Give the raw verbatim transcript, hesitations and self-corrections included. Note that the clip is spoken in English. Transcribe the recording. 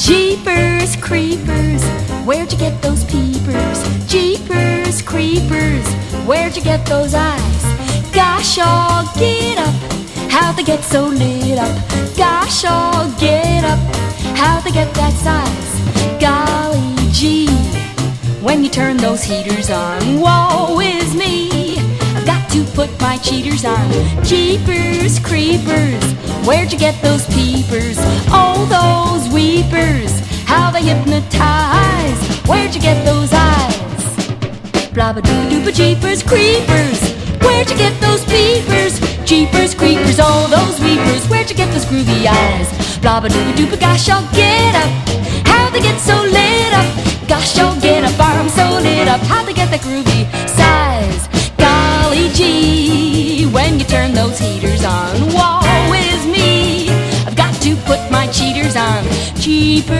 Jeepers creepers, where'd you get those peepers? Jeepers creepers, where'd you get those eyes? Gosh, oh, get up, how'd they get so lit up? Gosh, oh, get up, how'd they get that size? Golly gee, when you turn those heaters on, woe is me, I've got to put my cheaters on. Jeepers creepers, where'd you get those peepers? Oh, those weepers, how they hypnotize. Where'd you get those eyes? Blabba-doo-doo-ba jeepers creepers, where'd you get those peepers? Jeepers creepers, all those weepers, where'd you get those groovy eyes? Blabba-doo-ba-doo-ba, gosh, I'll get up, how they get so lit up? Gosh, I'll get up, I'm so lit up, how they get that groovy